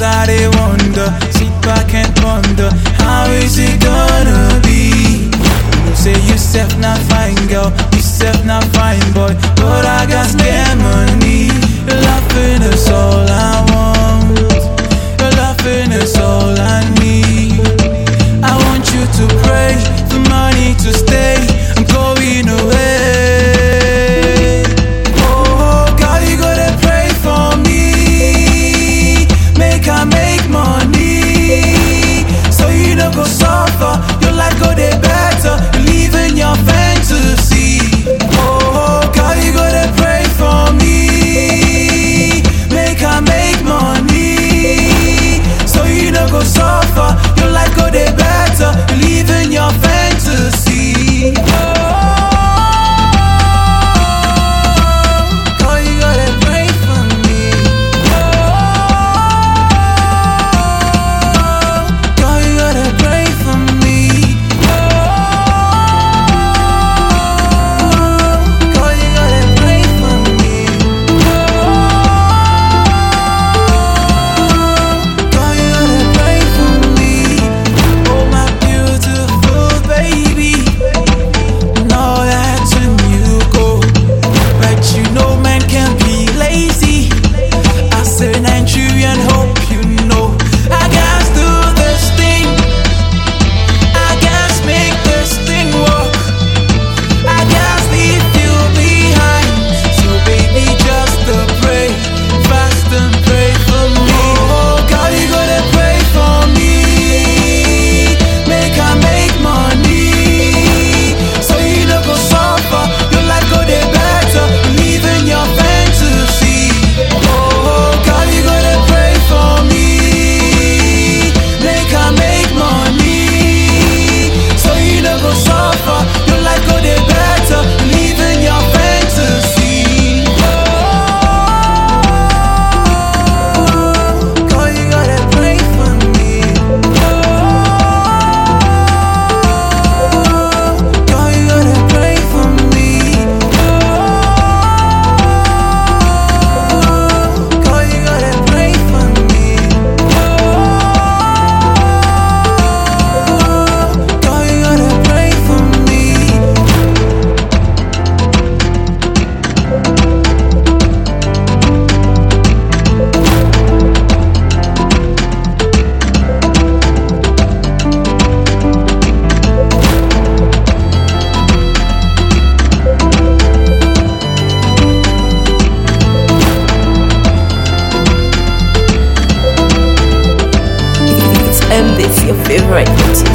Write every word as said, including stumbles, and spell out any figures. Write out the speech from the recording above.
Sometimes I dey wonder, sit back and ponder, how is it gonna be? You say you self not fine girl, you self not fine boy, but I got scare money. Your laughing is all I want, your laughing is all I need. I want you to pray for money to stay, I'm going away. Oh God, you gotta pray for me, make I make money, so you don't go suffer, your life go dey better, you live in your fantasy. Oh God, you gotta pray for me, make I make money, so you don't go suffer, your life go dey better, you live in your fantasy. Oh God, you gotta pray for me. Oh God, you gotta pray for me. Oh God, you gotta pray for me. Oh God, you gotta pray for me. Oh my beautiful baby, know that when you go, but you know man can be lazy. I said Nigerian, hope you know I gotta do this thing, I gotta make this thing work, I gotta leave you behind. So baby, just to pray, fast and pray for me. Oh God, you gotta pray for me, make I make money, so you don't go suffer, your life go dey better, live in your fantasy. Oh God, you gotta pray for me, make I make money, so you don't go suffer, your life go dey better, live in your fantasy. Oh God, you gotta pray for me. Oh God, you gotta pray for me. Oh God, you gotta pray for me. Oh God, you gotta pray for me. It's M this your favorite